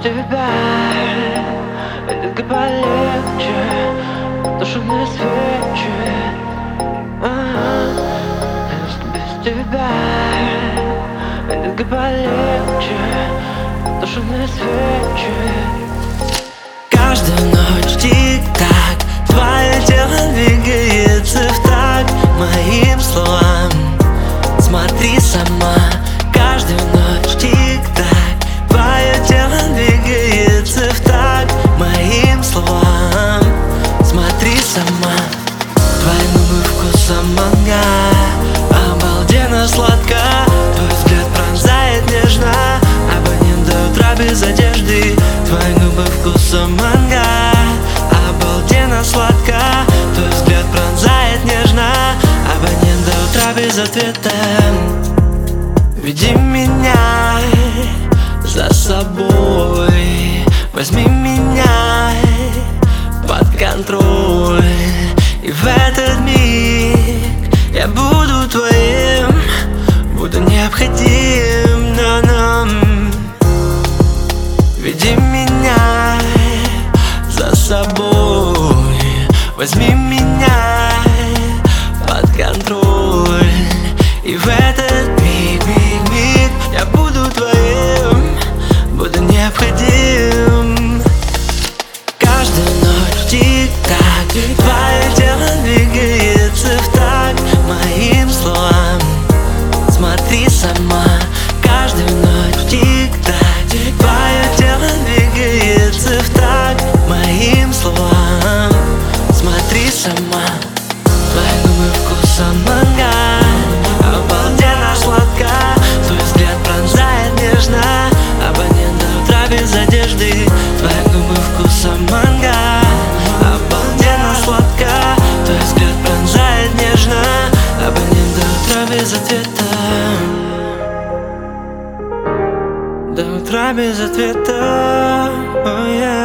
тебя это полегче, тушеные свечи. Без тебя это полегче, тушеные свечи. Каждую ночь тик-так, твое тело двигается в такт моим словам. Смотри сама, каждую ночь тик-так, твое тело двигается в такт моим словам. Смотри сама, твои губы вкусом манго, обалденно сладко, твой взгляд пронзает нежно, абонент до утра без одежды. Твои губы вкусом манго, обалденно сладко, твой взгляд пронзает нежно, абонент до утра без ответа. Веди меня за собой, возьми меня под контроль, и в этот миг я буду твоим, буду необходим, но нам. Веди меня за собой, возьми меня под контроль, и в этот миг я буду твоим, буду необходим. Каждую ночь тик-так, твое тело двигается в такт моим словам. Смотри сама, каждую ночь тик-так, твое тело двигается в такт моим словам. Смотри сама, твои губы вкусом манго, обалденно сладко, твой взгляд пронзает нежно, абонент до утра без одежды. Твои губы вкусом манго, обалденно сладко, твой взгляд пронзает нежно, абонент до утра без ответа. До утра без ответа, oh yeah.